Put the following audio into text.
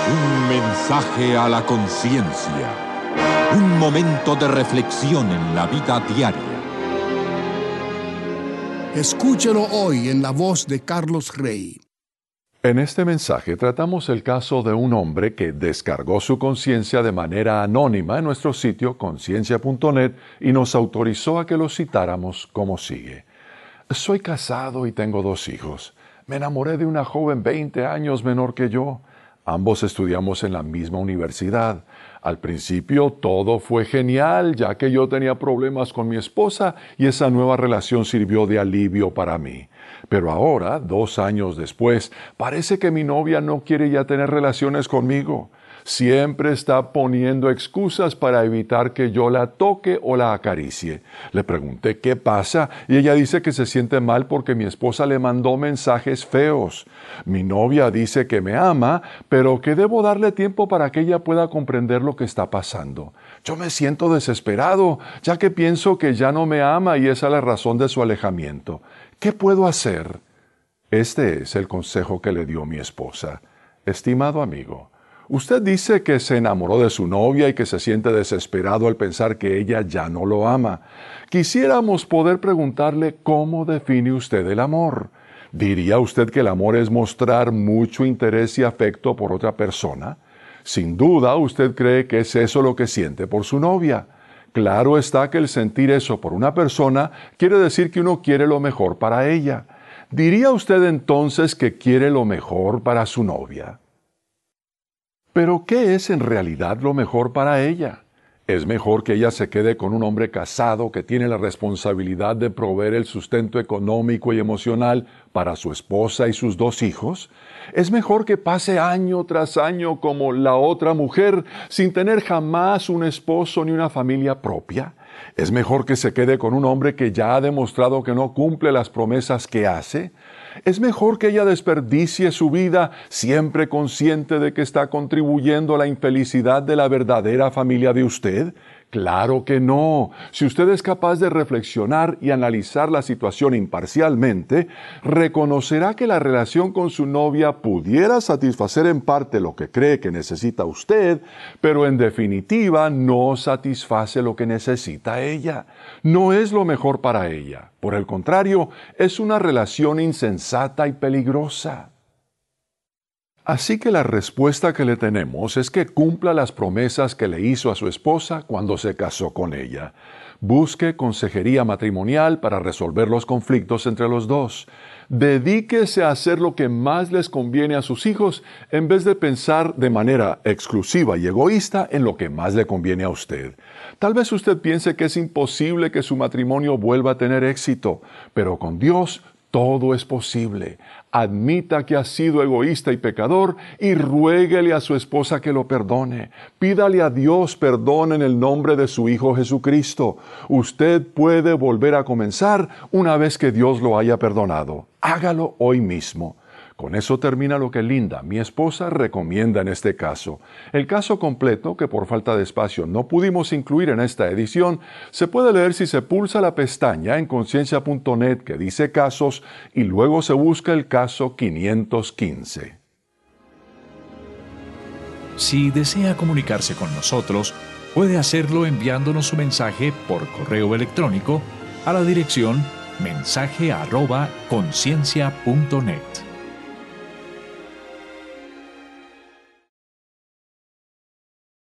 Un mensaje a la conciencia. Un momento de reflexión en la vida diaria. Escúchelo hoy en la voz de Carlos Rey. En este mensaje tratamos el caso de un hombre que descargó su conciencia de manera anónima en nuestro sitio conciencia.net y nos autorizó a que lo citáramos como sigue. Soy casado y tengo 2 hijos. Me enamoré de una joven 20 años menor que yo. Ambos estudiamos en la misma universidad. Al principio todo fue genial, ya que yo tenía problemas con mi esposa y esa nueva relación sirvió de alivio para mí. Pero ahora, 2 años después, parece que mi novia no quiere ya tener relaciones conmigo. Siempre está poniendo excusas para evitar que yo la toque o la acaricie. Le pregunté qué pasa y ella dice que se siente mal porque mi esposa le mandó mensajes feos. Mi novia dice que me ama, pero que debo darle tiempo para que ella pueda comprender lo que está pasando. Yo me siento desesperado, ya que pienso que ya no me ama y esa es la razón de su alejamiento. ¿Qué puedo hacer? Este es el consejo que le dio mi esposa. Estimado amigo, usted dice que se enamoró de su novia y que se siente desesperado al pensar que ella ya no lo ama. Quisiéramos poder preguntarle cómo define usted el amor. ¿Diría usted que el amor es mostrar mucho interés y afecto por otra persona? Sin duda, usted cree que es eso lo que siente por su novia. Claro está que el sentir eso por una persona quiere decir que uno quiere lo mejor para ella. ¿Diría usted entonces que quiere lo mejor para su novia? Pero, ¿qué es en realidad lo mejor para ella? ¿Es mejor que ella se quede con un hombre casado que tiene la responsabilidad de proveer el sustento económico y emocional para su esposa y sus 2 hijos? ¿Es mejor que pase año tras año como la otra mujer sin tener jamás un esposo ni una familia propia? ¿Es mejor que se quede con un hombre que ya ha demostrado que no cumple las promesas que hace? ¿Es mejor que ella desperdicie su vida siempre consciente de que está contribuyendo a la infelicidad de la verdadera familia de usted? Claro que no. Si usted es capaz de reflexionar y analizar la situación imparcialmente, reconocerá que la relación con su novia pudiera satisfacer en parte lo que cree que necesita usted, pero en definitiva no satisface lo que necesita ella. No es lo mejor para ella. Por el contrario, es una relación insensata y peligrosa. Así que la respuesta que le tenemos es que cumpla las promesas que le hizo a su esposa cuando se casó con ella. Busque consejería matrimonial para resolver los conflictos entre los dos. Dedíquese a hacer lo que más les conviene a sus hijos en vez de pensar de manera exclusiva y egoísta en lo que más le conviene a usted. Tal vez usted piense que es imposible que su matrimonio vuelva a tener éxito, pero con Dios todo es posible. Admita que ha sido egoísta y pecador y ruéguele a su esposa que lo perdone. Pídale a Dios perdón en el nombre de su Hijo Jesucristo. Usted puede volver a comenzar una vez que Dios lo haya perdonado. Hágalo hoy mismo. Con eso termina lo que Linda, mi esposa, recomienda en este caso. El caso completo, que por falta de espacio no pudimos incluir en esta edición, se puede leer si se pulsa la pestaña en conciencia.net que dice casos y luego se busca el caso 515. Si desea comunicarse con nosotros, puede hacerlo enviándonos su mensaje por correo electrónico a la dirección mensaje@conciencia.net.